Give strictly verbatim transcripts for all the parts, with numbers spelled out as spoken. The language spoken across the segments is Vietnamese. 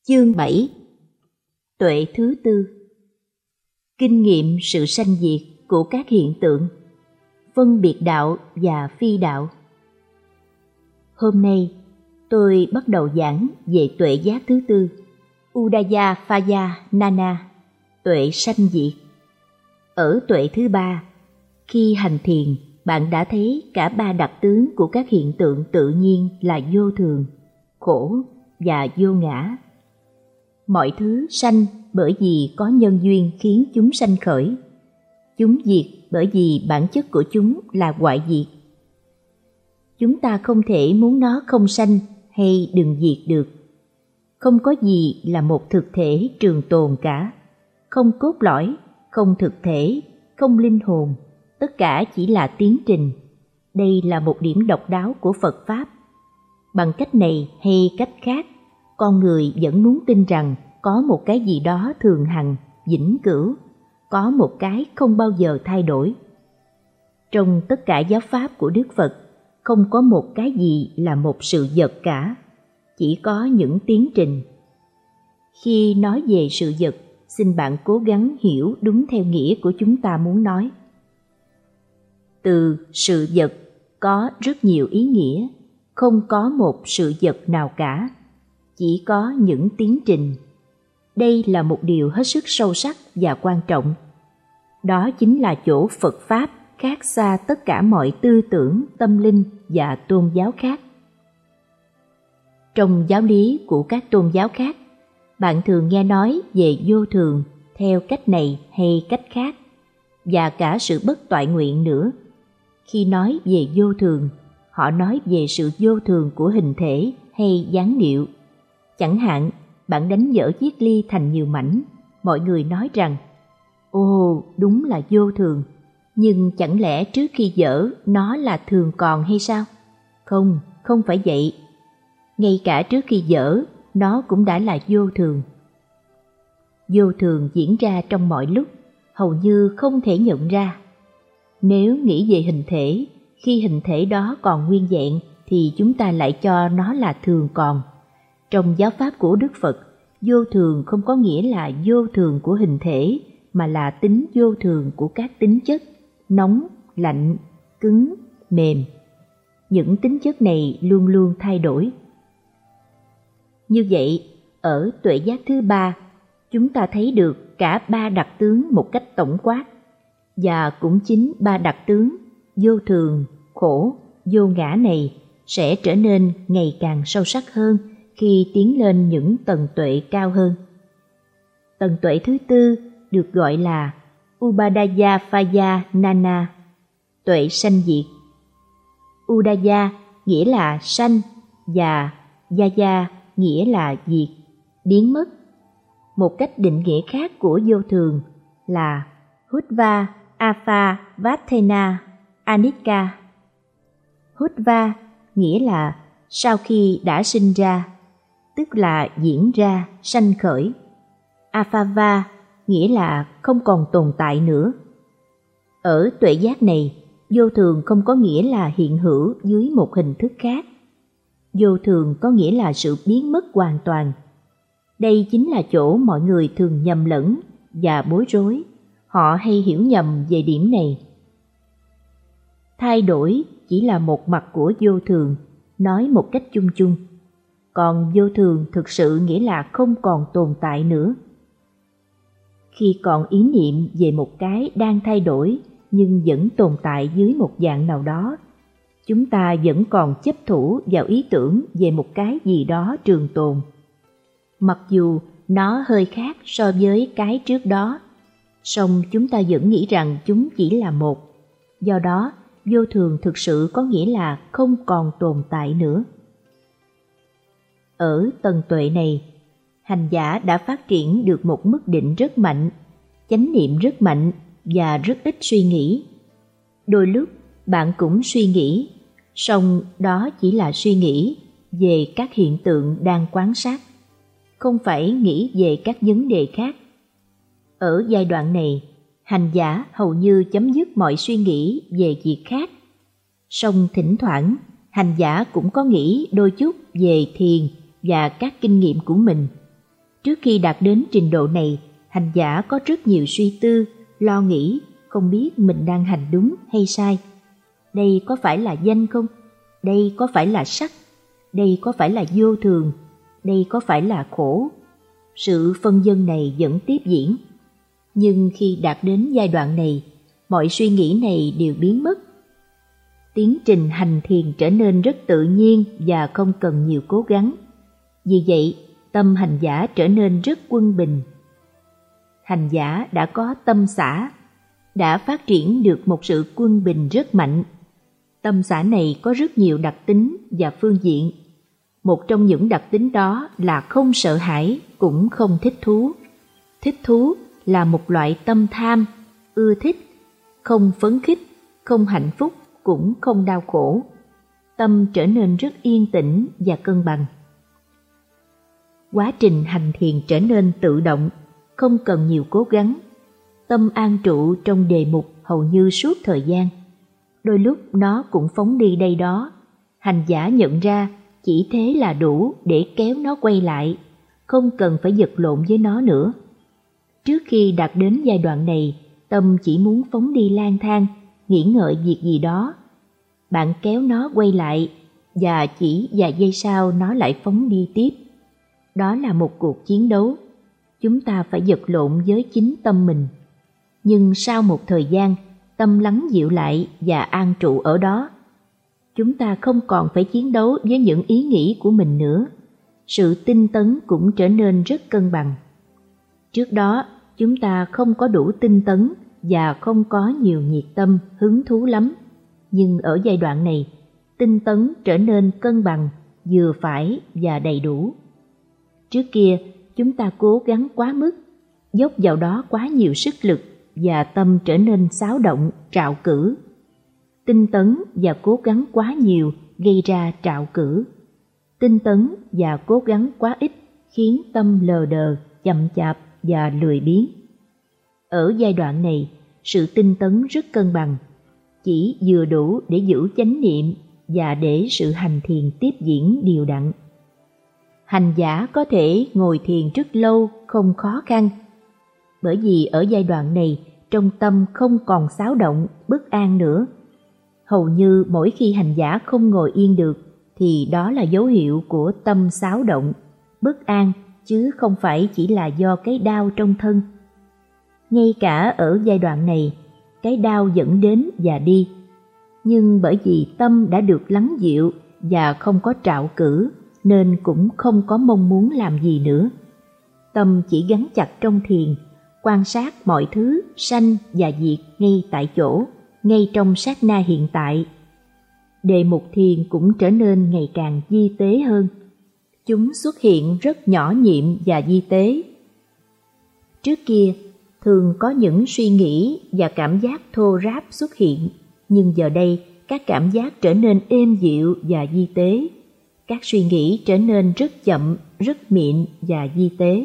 Chương bảy. Tuệ thứ tư. Kinh nghiệm sự sanh diệt của các hiện tượng, phân biệt đạo và phi đạo. Hôm nay, tôi bắt đầu giảng về tuệ giác thứ tư, Udaya Phaya Nana, tuệ sanh diệt. Ở tuệ thứ ba, khi hành thiền, bạn đã thấy cả ba đặc tướng của các hiện tượng tự nhiên là vô thường, khổ và vô ngã. Mọi thứ sanh bởi vì có nhân duyên khiến chúng sanh khởi. Chúng diệt bởi vì bản chất của chúng là hoại diệt. Chúng ta không thể muốn nó không sanh hay đừng diệt được. Không có gì là một thực thể trường tồn cả. Không cốt lõi, không thực thể, không linh hồn. Tất cả chỉ là tiến trình. Đây là một điểm độc đáo của Phật Pháp. Bằng cách này hay cách khác, con người vẫn muốn tin rằng có một cái gì đó thường hằng, vĩnh cửu, có một cái không bao giờ thay đổi. Trong tất cả giáo pháp của Đức Phật, không có một cái gì là một sự vật cả, chỉ có những tiến trình. Khi nói về sự vật, xin bạn cố gắng hiểu đúng theo nghĩa của chúng ta muốn nói. Từ sự vật có rất nhiều ý nghĩa, không có một sự vật nào cả, chỉ có những tiến trình. Đây là một điều hết sức sâu sắc và quan trọng. Đó chính là chỗ Phật Pháp khác xa tất cả mọi tư tưởng, tâm linh và tôn giáo khác. Trong giáo lý của các tôn giáo khác, bạn thường nghe nói về vô thường theo cách này hay cách khác, và cả sự bất toại nguyện nữa. Khi nói về vô thường, họ nói về sự vô thường của hình thể hay dáng điệu. Chẳng hạn, bạn đánh vỡ chiếc ly thành nhiều mảnh, mọi người nói rằng, ồ, đúng là vô thường, nhưng chẳng lẽ trước khi vỡ nó là thường còn hay sao? Không, không phải vậy. Ngay cả trước khi vỡ, nó cũng đã là vô thường. Vô thường diễn ra trong mọi lúc, hầu như không thể nhận ra. Nếu nghĩ về hình thể, khi hình thể đó còn nguyên vẹn thì chúng ta lại cho nó là thường còn. Trong giáo pháp của Đức Phật, vô thường không có nghĩa là vô thường của hình thể, mà là tính vô thường của các tính chất, nóng, lạnh, cứng, mềm. Những tính chất này luôn luôn thay đổi. Như vậy, ở tuệ giác thứ ba, chúng ta thấy được cả ba đặc tướng một cách tổng quát, và cũng chính ba đặc tướng vô thường, khổ, vô ngã này sẽ trở nên ngày càng sâu sắc hơn khi tiến lên những tầng tuệ cao hơn. Tầng tuệ thứ tư được gọi là Udaya Phaya Nana, tuệ sanh diệt. Udaya nghĩa là sanh và Yaya nghĩa là diệt, biến mất. Một cách định nghĩa khác của vô thường là Hudva Apha Vatena Anicca. Hudva nghĩa là sau khi đã sinh ra, tức là diễn ra, sanh khởi. Aphava nghĩa là không còn tồn tại nữa. Ở tuệ giác này, vô thường không có nghĩa là hiện hữu dưới một hình thức khác. Vô thường có nghĩa là sự biến mất hoàn toàn. Đây chính là chỗ mọi người thường nhầm lẫn và bối rối. Họ hay hiểu nhầm về điểm này. Thay đổi chỉ là một mặt của vô thường, nói một cách chung chung. Còn vô thường thực sự nghĩa là không còn tồn tại nữa. Khi còn ý niệm về một cái đang thay đổi nhưng vẫn tồn tại dưới một dạng nào đó, chúng ta vẫn còn chấp thủ vào ý tưởng về một cái gì đó trường tồn. Mặc dù nó hơi khác so với cái trước đó, song chúng ta vẫn nghĩ rằng chúng chỉ là một. Do đó, vô thường thực sự có nghĩa là không còn tồn tại nữa. Ở tầng tuệ này, hành giả đã phát triển được một mức định rất mạnh, chánh niệm rất mạnh và rất ít suy nghĩ. Đôi lúc bạn cũng suy nghĩ, song đó chỉ là suy nghĩ về các hiện tượng đang quan sát, không phải nghĩ về các vấn đề khác. Ở giai đoạn này, hành giả hầu như chấm dứt mọi suy nghĩ về việc khác. Song thỉnh thoảng, hành giả cũng có nghĩ đôi chút về thiền và các kinh nghiệm của mình. Trước khi đạt đến trình độ này, hành giả có rất nhiều suy tư, lo nghĩ, không biết mình đang hành đúng hay sai. Đây có phải là danh không? Đây có phải là sắc? Đây có phải là vô thường? Đây có phải là khổ? Sự phân vân này vẫn tiếp diễn. Nhưng khi đạt đến giai đoạn này, mọi suy nghĩ này đều biến mất. Tiến trình hành thiền trở nên rất tự nhiên và không cần nhiều cố gắng. Vì vậy, tâm hành giả trở nên rất quân bình. Hành giả đã có tâm xả, đã phát triển được một sự quân bình rất mạnh. Tâm xả này có rất nhiều đặc tính và phương diện. Một trong những đặc tính đó là không sợ hãi, cũng không thích thú. Thích thú là một loại tâm tham, ưa thích, không phấn khích, không hạnh phúc, cũng không đau khổ. Tâm trở nên rất yên tĩnh và cân bằng. Quá trình hành thiền trở nên tự động, không cần nhiều cố gắng. Tâm an trụ trong đề mục hầu như suốt thời gian. Đôi lúc nó cũng phóng đi đây đó. Hành giả nhận ra chỉ thế là đủ để kéo nó quay lại, không cần phải vật lộn với nó nữa. Trước khi đạt đến giai đoạn này, tâm chỉ muốn phóng đi lang thang, nghĩ ngợi việc gì đó. Bạn kéo nó quay lại, và chỉ vài giây sau nó lại phóng đi tiếp. Đó là một cuộc chiến đấu. Chúng ta phải vật lộn với chính tâm mình. Nhưng sau một thời gian, tâm lắng dịu lại và an trụ ở đó. Chúng ta không còn phải chiến đấu với những ý nghĩ của mình nữa. Sự tinh tấn cũng trở nên rất cân bằng. Trước đó, chúng ta không có đủ tinh tấn và không có nhiều nhiệt tâm, hứng thú lắm. Nhưng ở giai đoạn này, tinh tấn trở nên cân bằng, vừa phải và đầy đủ. Trước kia, chúng ta cố gắng quá mức, dốc vào đó quá nhiều sức lực và tâm trở nên xáo động, trạo cử. Tinh tấn và cố gắng quá nhiều gây ra trạo cử. Tinh tấn và cố gắng quá ít khiến tâm lờ đờ, chậm chạp và lười biếng. Ở giai đoạn này, sự tinh tấn rất cân bằng, chỉ vừa đủ để giữ chánh niệm và để sự hành thiền tiếp diễn đều đặn. Hành giả có thể ngồi thiền rất lâu không khó khăn, bởi vì ở giai đoạn này trong tâm không còn xáo động, bất an nữa. Hầu như mỗi khi hành giả không ngồi yên được thì đó là dấu hiệu của tâm xáo động, bất an, chứ không phải chỉ là do cái đau trong thân. Ngay cả ở giai đoạn này, cái đau dẫn đến và đi. Nhưng bởi vì tâm đã được lắng dịu và không có trạo cử, nên cũng không có mong muốn làm gì nữa. Tâm chỉ gắn chặt trong thiền, quan sát mọi thứ sanh và diệt ngay tại chỗ, ngay trong sát na hiện tại. Đề mục thiền cũng trở nên ngày càng vi tế hơn. Chúng xuất hiện rất nhỏ nhiệm và vi tế. Trước kia, thường có những suy nghĩ và cảm giác thô ráp xuất hiện, nhưng giờ đây các cảm giác trở nên êm dịu và vi tế. Các suy nghĩ trở nên rất chậm, rất mịn và vi tế.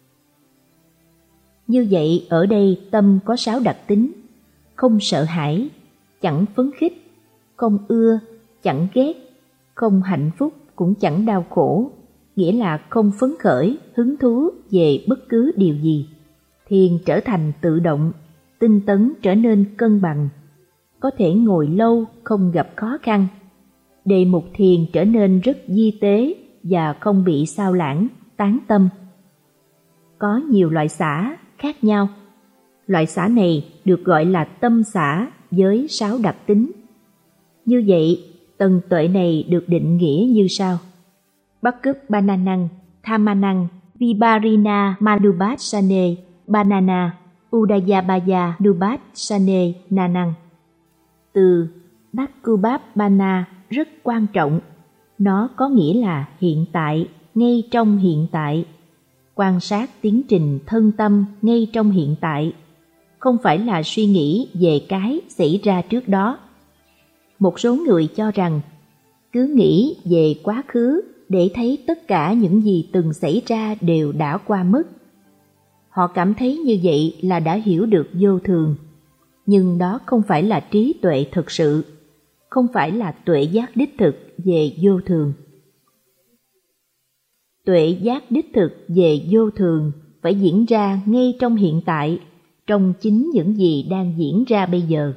Như vậy, ở đây tâm có sáu đặc tính: không sợ hãi, chẳng phấn khích, không ưa, chẳng ghét, không hạnh phúc cũng chẳng đau khổ, nghĩa là không phấn khởi, hứng thú về bất cứ điều gì. Thiền trở thành tự động, tinh tấn trở nên cân bằng, có thể ngồi lâu không gặp khó khăn. Đề mục thiền trở nên rất vi tế và không bị sao lãng, tán tâm. Có nhiều loại xả khác nhau. Loại xả này được gọi là tâm xả với sáu đặc tính. Như vậy, tầng tuệ này được định nghĩa như sau: Bắc Cúp Bananang, Thamanang, Viparina Madhubhasane, Banana, Udayabaya Dubhasane Nanang. Từ Bakkubapana rất quan trọng. Nó có nghĩa là hiện tại, ngay trong hiện tại. Quan sát tiến trình thân tâm ngay trong hiện tại, không phải là suy nghĩ về cái xảy ra trước đó. Một số người cho rằng cứ nghĩ về quá khứ để thấy tất cả những gì từng xảy ra đều đã qua mất. Họ cảm thấy như vậy là đã hiểu được vô thường, nhưng đó không phải là trí tuệ thực sự, không phải là tuệ giác đích thực về vô thường. tuệ giác đích thực về vô thường phải diễn ra ngay trong hiện tại, trong chính những gì đang diễn ra bây giờ.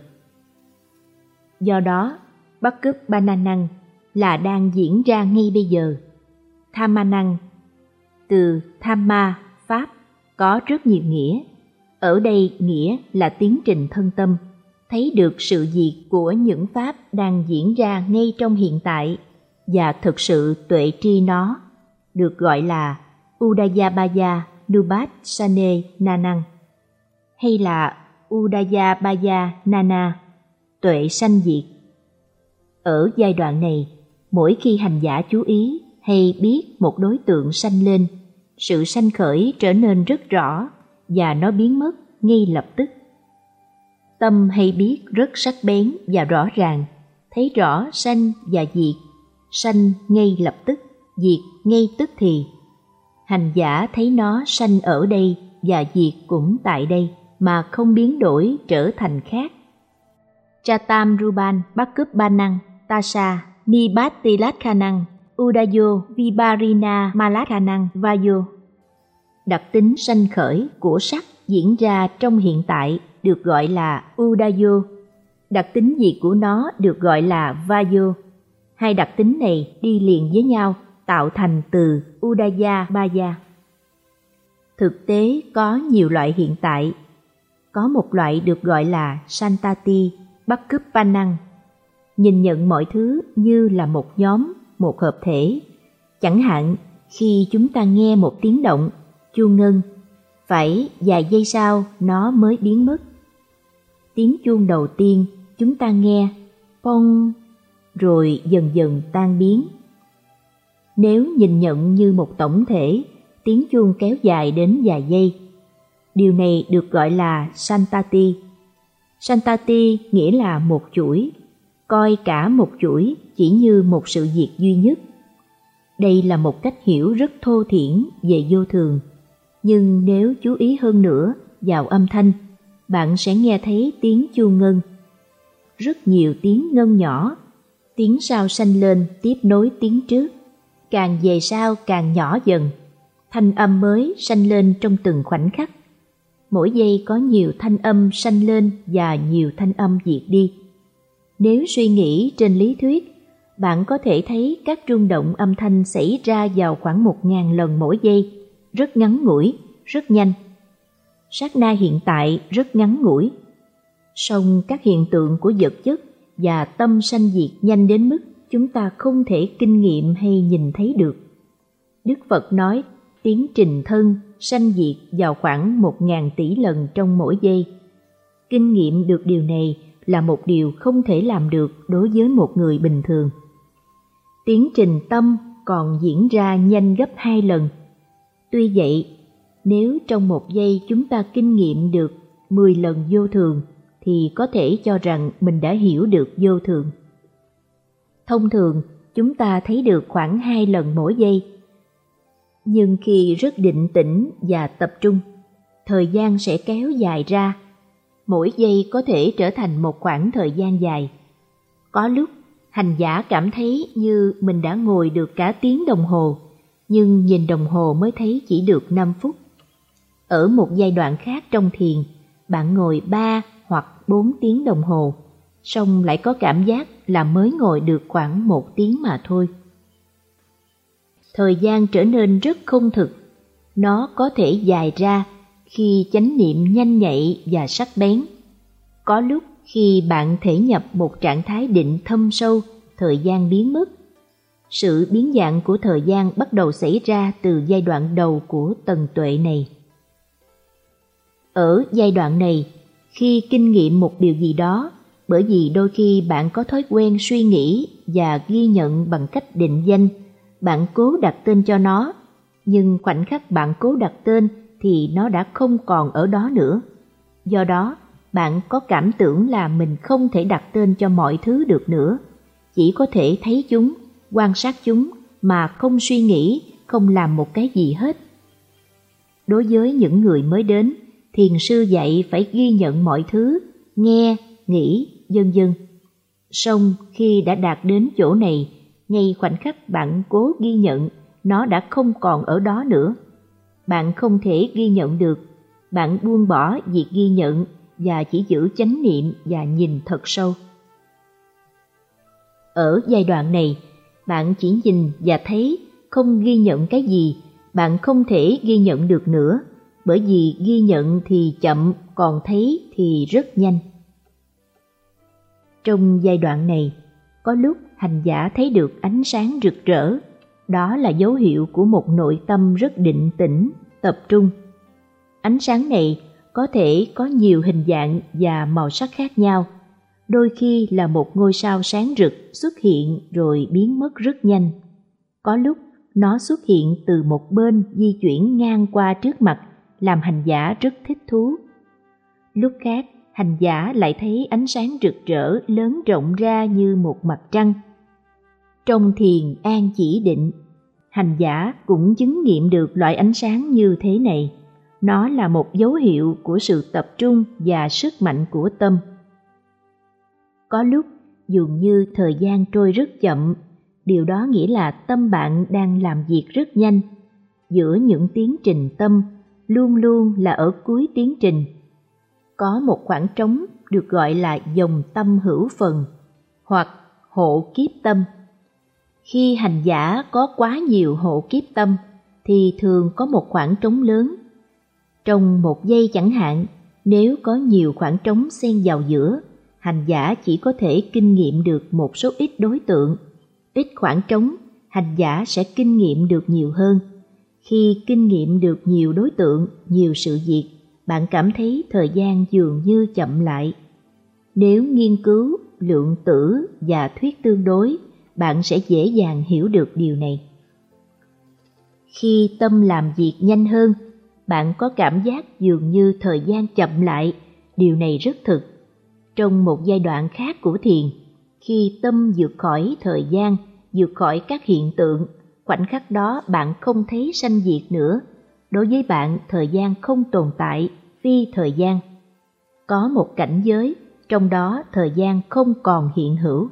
Do đó, Bắc Cúp Ba Na Năng là đang diễn ra ngay bây giờ. Thamma Năng, từ Thamma, Pháp, có rất nhiều nghĩa. Ở đây nghĩa là tiến trình thân tâm, thấy được sự diệt của những Pháp đang diễn ra ngay trong hiện tại và thực sự tuệ tri nó, được gọi là Udayabaya Nupassane Nanang, hay là Udayabaya Nana, tuệ sanh diệt. Ở giai đoạn này, mỗi khi hành giả chú ý hay biết một đối tượng sanh lên, sự sanh khởi trở nên rất rõ và nó biến mất ngay lập tức. Tâm hay biết rất sắc bén và rõ ràng, thấy rõ sanh và diệt, sanh ngay lập tức, diệt ngay tức thì. Hành giả thấy nó sanh ở đây và diệt cũng tại đây mà không biến đổi trở thành khác. Chatam Ruban Bắc Cúp Ba Năng Tasa Nibatilatkanang Udayo Vibarina Malatkanang Vayo. Đặc tính sanh khởi của sắc diễn ra trong hiện tại được gọi là Udayo. Đặc tính diệt của nó được gọi là Vayo. Hai đặc tính này đi liền với nhau tạo thành từ Udayabaya. Thực tế có nhiều loại hiện tại. Có một loại được gọi là Santati Bắc Cúp Ba Năng, nhìn nhận mọi thứ như là một nhóm, một hợp thể. Chẳng hạn khi chúng ta nghe một tiếng động, chuông ngân, phải vài giây sau nó mới biến mất. Tiếng chuông đầu tiên chúng ta nghe, pong, rồi dần dần tan biến. Nếu nhìn nhận như một tổng thể, tiếng chuông kéo dài đến vài giây. Điều này được gọi là Santati. Santati nghĩa là một chuỗi, coi cả một chuỗi chỉ như một sự việc duy nhất. Đây là một cách hiểu rất thô thiển về vô thường, nhưng nếu chú ý hơn nữa vào âm thanh, bạn sẽ nghe thấy tiếng chuông ngân. Rất nhiều tiếng ngân nhỏ, tiếng sau sanh lên tiếp nối tiếng trước, càng về sau càng nhỏ dần, thanh âm mới sanh lên trong từng khoảnh khắc. Mỗi giây có nhiều thanh âm sanh lên và nhiều thanh âm diệt đi. Nếu suy nghĩ trên lý thuyết, bạn có thể thấy các rung động âm thanh xảy ra vào khoảng một ngàn lần mỗi giây, rất ngắn ngủi, rất nhanh. Sát na hiện tại rất ngắn ngủi. Song các hiện tượng của vật chất và tâm sanh diệt nhanh đến mức chúng ta không thể kinh nghiệm hay nhìn thấy được. Đức Phật nói tiến trình thân sanh diệt vào khoảng một ngàn tỷ lần trong mỗi giây. Kinh nghiệm được điều này là một điều không thể làm được đối với một người bình thường. Tiến trình tâm còn diễn ra nhanh gấp hai lần. Tuy vậy, nếu trong một giây chúng ta kinh nghiệm được mười lần vô thường, thì có thể cho rằng mình đã hiểu được vô thường. Thông thường, chúng ta thấy được khoảng hai lần mỗi giây. Nhưng khi rất định tĩnh và tập trung, thời gian sẽ kéo dài ra. Mỗi giây có thể trở thành một khoảng thời gian dài. Có lúc, hành giả cảm thấy như mình đã ngồi được cả tiếng đồng hồ, nhưng nhìn đồng hồ mới thấy chỉ được năm phút. Ở một giai đoạn khác trong thiền, bạn ngồi ba hoặc bốn tiếng đồng hồ, song lại có cảm giác là mới ngồi được khoảng một tiếng mà thôi. Thời gian trở nên rất không thực. Nó có thể dài ra khi chánh niệm nhanh nhạy và sắc bén. Có lúc khi bạn thể nhập một trạng thái định thâm sâu, thời gian biến mất. Sự biến dạng của thời gian bắt đầu xảy ra từ giai đoạn đầu của tầng tuệ này. Ở giai đoạn này, khi kinh nghiệm một điều gì đó, bởi vì đôi khi bạn có thói quen suy nghĩ và ghi nhận bằng cách định danh, bạn cố đặt tên cho nó, nhưng khoảnh khắc bạn cố đặt tên thì nó đã không còn ở đó nữa. Do đó, bạn có cảm tưởng là mình không thể đặt tên cho mọi thứ được nữa, chỉ có thể thấy chúng, quan sát chúng mà không suy nghĩ, không làm một cái gì hết. Đối với những người mới đến, thiền sư dạy phải ghi nhận mọi thứ, nghe, nghĩ, vân vân. Song khi đã đạt đến chỗ này, ngay khoảnh khắc bạn cố ghi nhận nó đã không còn ở đó nữa. Bạn không thể ghi nhận được, bạn buông bỏ việc ghi nhận và chỉ giữ chánh niệm và nhìn thật sâu. Ở giai đoạn này, bạn chỉ nhìn và thấy, không ghi nhận cái gì, bạn không thể ghi nhận được nữa, bởi vì ghi nhận thì chậm, còn thấy thì rất nhanh. Trong giai đoạn này, có lúc hành giả thấy được ánh sáng rực rỡ, đó là dấu hiệu của một nội tâm rất định tĩnh, tập trung. Ánh sáng này có thể có nhiều hình dạng và màu sắc khác nhau, đôi khi là một ngôi sao sáng rực xuất hiện rồi biến mất rất nhanh. Có lúc nó xuất hiện từ một bên di chuyển ngang qua trước mặt, làm hành giả rất thích thú. Lúc khác, hành giả lại thấy ánh sáng rực rỡ lớn rộng ra như một mặt trăng. Trong thiền an chỉ định, hành giả cũng chứng nghiệm được loại ánh sáng như thế này. Nó là một dấu hiệu của sự tập trung và sức mạnh của tâm. Có lúc dường như thời gian trôi rất chậm, điều đó nghĩa là tâm bạn đang làm việc rất nhanh. Giữa những tiến trình tâm, luôn luôn là ở cuối tiến trình, có một khoảng trống được gọi là dòng tâm hữu phần hoặc hộ kiếp tâm. Khi hành giả có quá nhiều hộ kiếp tâm thì thường có một khoảng trống lớn. Trong một giây chẳng hạn, nếu có nhiều khoảng trống xen vào giữa, hành giả chỉ có thể kinh nghiệm được một số ít đối tượng. Ít khoảng trống, hành giả sẽ kinh nghiệm được nhiều hơn. Khi kinh nghiệm được nhiều đối tượng, nhiều sự việc, bạn cảm thấy thời gian dường như chậm lại. Nếu nghiên cứu lượng tử và thuyết tương đối, bạn sẽ dễ dàng hiểu được điều này. Khi tâm làm việc nhanh hơn, bạn có cảm giác dường như thời gian chậm lại, điều này rất thực. Trong một giai đoạn khác của thiền, khi tâm vượt khỏi thời gian, vượt khỏi các hiện tượng, khoảnh khắc đó bạn không thấy sanh diệt nữa. Đối với bạn, thời gian không tồn tại, phi thời gian. Có một cảnh giới, trong đó thời gian không còn hiện hữu.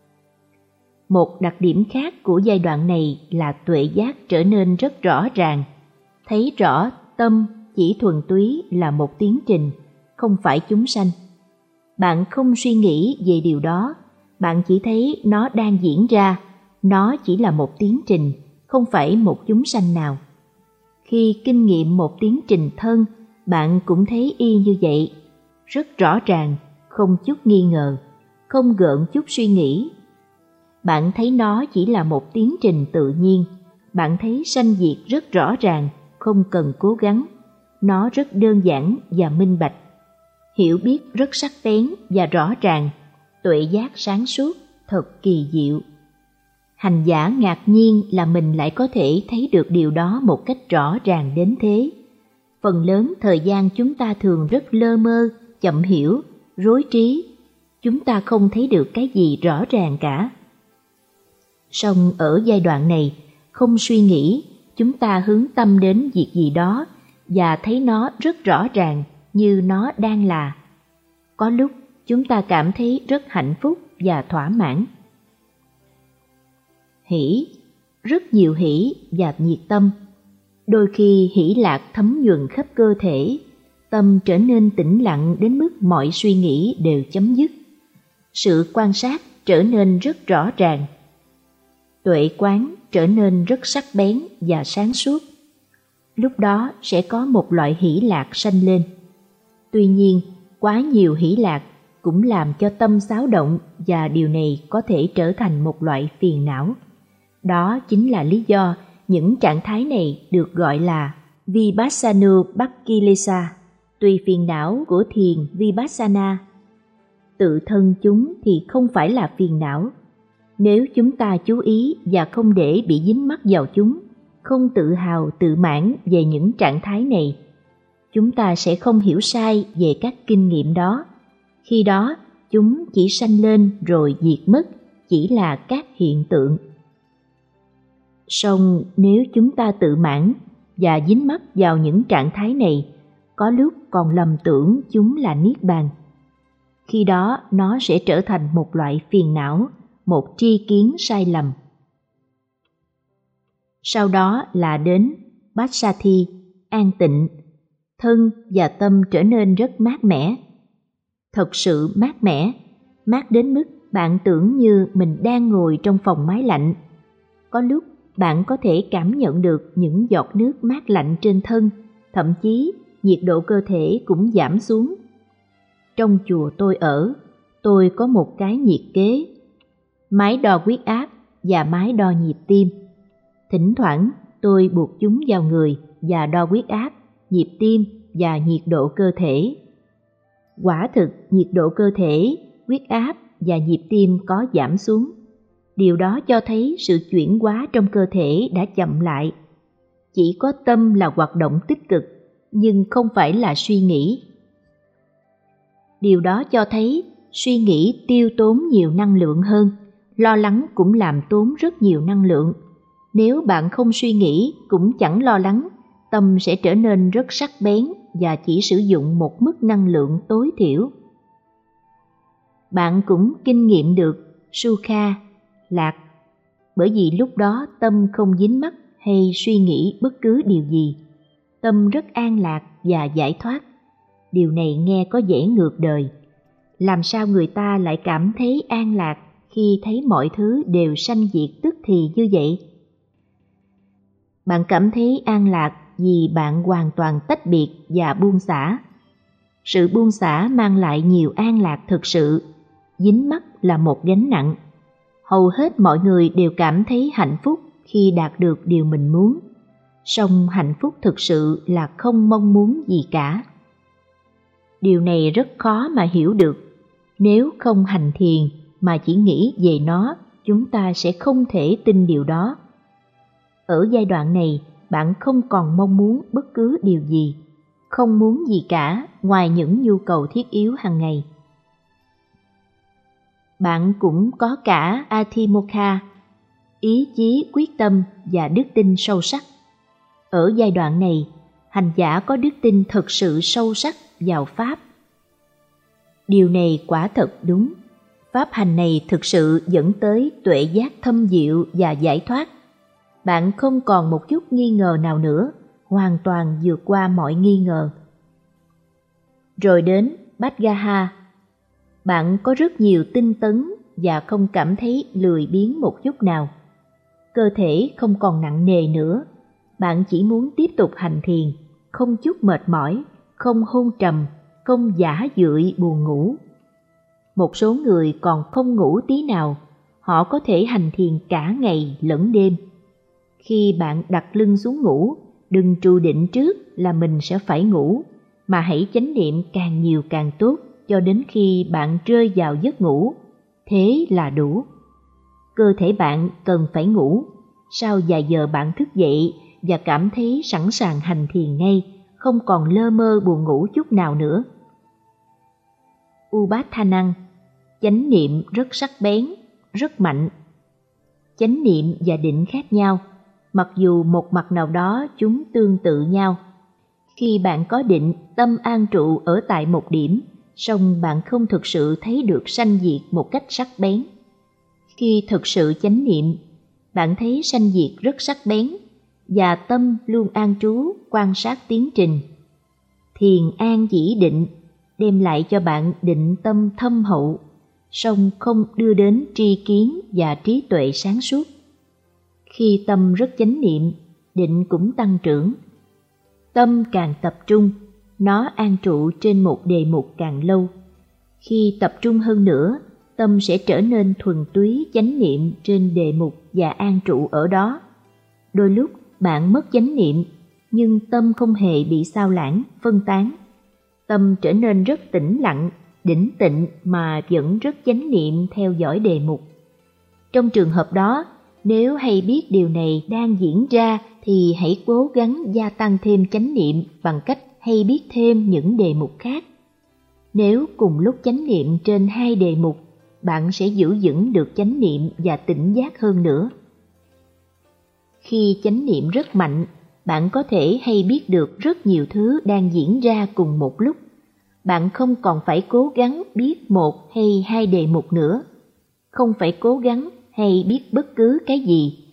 Một đặc điểm khác của giai đoạn này là tuệ giác trở nên rất rõ ràng. Thấy rõ tâm chỉ thuần túy là một tiến trình, không phải chúng sanh. Bạn không suy nghĩ về điều đó, bạn chỉ thấy nó đang diễn ra, nó chỉ là một tiến trình, không phải một chúng sanh nào. Khi kinh nghiệm một tiến trình thân, bạn cũng thấy y như vậy, rất rõ ràng, không chút nghi ngờ, không gợn chút suy nghĩ. Bạn thấy nó chỉ là một tiến trình tự nhiên, bạn thấy sanh diệt rất rõ ràng, không cần cố gắng, nó rất đơn giản và minh bạch. Hiểu biết rất sắc bén và rõ ràng, tuệ giác sáng suốt, thật kỳ diệu. Hành giả ngạc nhiên là mình lại có thể thấy được điều đó một cách rõ ràng đến thế. Phần lớn thời gian chúng ta thường rất lơ mơ, chậm hiểu, rối trí. Chúng ta không thấy được cái gì rõ ràng cả. Song ở giai đoạn này, không suy nghĩ, chúng ta hướng tâm đến việc gì đó và thấy nó rất rõ ràng như nó đang là. Có lúc chúng ta cảm thấy rất hạnh phúc và thỏa mãn. Hỷ, rất nhiều hỷ và nhiệt tâm. Đôi khi hỷ lạc thấm nhuần khắp cơ thể, tâm trở nên tĩnh lặng đến mức mọi suy nghĩ đều chấm dứt. Sự quan sát trở nên rất rõ ràng. Tuệ quán trở nên rất sắc bén và sáng suốt. Lúc đó sẽ có một loại hỷ lạc sanh lên. Tuy nhiên, quá nhiều hỷ lạc cũng làm cho tâm xáo động và điều này có thể trở thành một loại phiền não. Đó chính là lý do những trạng thái này được gọi là Vipassana, tùy phiền não của thiền Vipassana. Tự thân chúng thì không phải là phiền não. Nếu chúng ta chú ý và không để bị dính mắc vào chúng, không tự hào tự mãn về những trạng thái này, chúng ta sẽ không hiểu sai về các kinh nghiệm đó. Khi đó, chúng chỉ sanh lên rồi diệt mất, chỉ là các hiện tượng. Song nếu chúng ta tự mãn và dính mắc vào những trạng thái này, có lúc còn lầm tưởng chúng là niết bàn. Khi đó nó sẽ trở thành một loại phiền não, một tri kiến sai lầm. Sau đó là đến Passathi, an tịnh. Thân và tâm trở nên rất mát mẻ. Thật sự mát mẻ, mát đến mức bạn tưởng như mình đang ngồi trong phòng máy lạnh. Có lúc bạn có thể cảm nhận được những giọt nước mát lạnh trên thân, thậm chí nhiệt độ cơ thể cũng giảm xuống. Trong chùa tôi ở, tôi có một cái nhiệt kế, máy đo huyết áp và máy đo nhịp tim. Thỉnh thoảng tôi buộc chúng vào người và đo huyết áp, nhịp tim và nhiệt độ cơ thể. Quả thực nhiệt độ cơ thể, huyết áp và nhịp tim có giảm xuống. Điều đó cho thấy sự chuyển hóa trong cơ thể đã chậm lại. Chỉ có tâm là hoạt động tích cực, nhưng không phải là suy nghĩ. Điều đó cho thấy suy nghĩ tiêu tốn nhiều năng lượng hơn, lo lắng cũng làm tốn rất nhiều năng lượng. Nếu bạn không suy nghĩ cũng chẳng lo lắng, tâm sẽ trở nên rất sắc bén và chỉ sử dụng một mức năng lượng tối thiểu. Bạn cũng kinh nghiệm được sukha, lạc, bởi vì lúc đó tâm không dính mắc hay suy nghĩ bất cứ điều gì. Tâm rất an lạc và giải thoát. Điều này nghe có vẻ ngược đời. Làm sao người ta lại cảm thấy an lạc khi thấy mọi thứ đều sanh diệt tức thì như vậy? Bạn cảm thấy an lạc vì bạn hoàn toàn tách biệt và buông xả. Sự buông xả mang lại nhiều an lạc thực sự. Dính mắc là một gánh nặng. Hầu hết mọi người đều cảm thấy hạnh phúc khi đạt được điều mình muốn. Song hạnh phúc thực sự là không mong muốn gì cả. Điều này rất khó mà hiểu được. Nếu không hành thiền mà chỉ nghĩ về nó, chúng ta sẽ không thể tin điều đó. Ở giai đoạn này, bạn không còn mong muốn bất cứ điều gì, không muốn gì cả ngoài những nhu cầu thiết yếu hàng ngày. Bạn cũng có cả Athimokha, ý chí quyết tâm và đức tin sâu sắc. Ở giai đoạn này, hành giả có đức tin thực sự sâu sắc vào Pháp. Điều này quả thật đúng. Pháp hành này thực sự dẫn tới tuệ giác thâm diệu và giải thoát. Bạn không còn một chút nghi ngờ nào nữa, hoàn toàn vượt qua mọi nghi ngờ. Rồi đến Bhatgaha. Bạn có rất nhiều tinh tấn và không cảm thấy lười biếng một chút nào. Cơ thể không còn nặng nề nữa. Bạn chỉ muốn tiếp tục hành thiền, không chút mệt mỏi, không hôn trầm, không giả dưỡi buồn ngủ. Một số người còn không ngủ tí nào, họ có thể hành thiền cả ngày lẫn đêm. Khi bạn đặt lưng xuống ngủ, đừng trụ định trước là mình sẽ phải ngủ, mà hãy chánh niệm càng nhiều càng tốt cho đến khi bạn rơi vào giấc ngủ. Thế là đủ. Cơ thể bạn cần phải ngủ. Sau vài giờ bạn thức dậy và cảm thấy sẵn sàng hành thiền ngay, không còn lơ mơ buồn ngủ chút nào nữa. Upatthana, chánh niệm rất sắc bén, rất mạnh. Chánh niệm và định khác nhau, mặc dù một mặt nào đó chúng tương tự nhau. Khi bạn có định, tâm an trụ ở tại một điểm, song bạn không thực sự thấy được sanh diệt một cách sắc bén. Khi thực sự chánh niệm, bạn thấy sanh diệt rất sắc bén, và tâm luôn an trú quan sát tiến trình. Thiền an chỉ định đem lại cho bạn định tâm thâm hậu, song không đưa đến tri kiến và trí tuệ sáng suốt. Khi tâm rất chánh niệm, định cũng tăng trưởng. Tâm càng tập trung, nó an trụ trên một đề mục càng lâu. Khi tập trung hơn nữa, tâm sẽ trở nên thuần túy chánh niệm trên đề mục và an trụ ở đó. Đôi lúc bạn mất chánh niệm, nhưng tâm không hề bị sao lãng, phân tán. Tâm trở nên rất tĩnh lặng, đỉnh tịnh mà vẫn rất chánh niệm theo dõi đề mục. Trong trường hợp đó, nếu hay biết điều này đang diễn ra thì hãy cố gắng gia tăng thêm chánh niệm bằng cách hay biết thêm những đề mục khác. Nếu cùng lúc chánh niệm trên hai đề mục, bạn sẽ giữ vững được chánh niệm và tỉnh giác hơn nữa. Khi chánh niệm rất mạnh, bạn có thể hay biết được rất nhiều thứ đang diễn ra cùng một lúc. Bạn không còn phải cố gắng biết một hay hai đề mục nữa, không phải cố gắng hay biết bất cứ cái gì.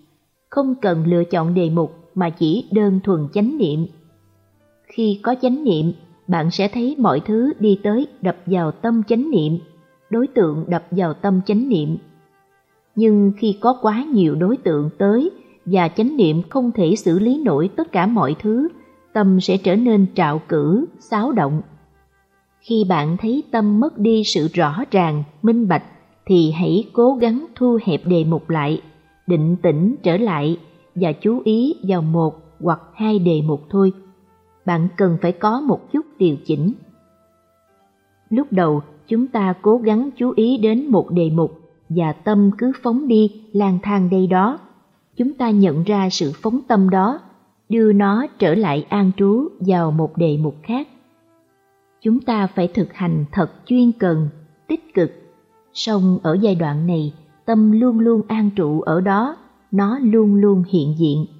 không cần lựa chọn đề mục mà chỉ đơn thuần chánh niệm. Khi có chánh niệm, bạn sẽ thấy mọi thứ đi tới đập vào tâm chánh niệm, đối tượng đập vào tâm chánh niệm. Nhưng khi có quá nhiều đối tượng tới và chánh niệm không thể xử lý nổi tất cả mọi thứ, tâm sẽ trở nên trạo cử, xáo động. Khi bạn thấy tâm mất đi sự rõ ràng, minh bạch, thì hãy cố gắng thu hẹp đề mục lại, định tĩnh trở lại và chú ý vào một hoặc hai đề mục thôi. Bạn cần phải có một chút điều chỉnh. Lúc đầu, chúng ta cố gắng chú ý đến một đề mục và tâm cứ phóng đi, lang thang đây đó. Chúng ta nhận ra sự phóng tâm đó, đưa nó trở lại an trú vào một đề mục khác. Chúng ta phải thực hành thật chuyên cần, tích cực. Song ở giai đoạn này, tâm luôn luôn an trụ ở đó, nó luôn luôn hiện diện.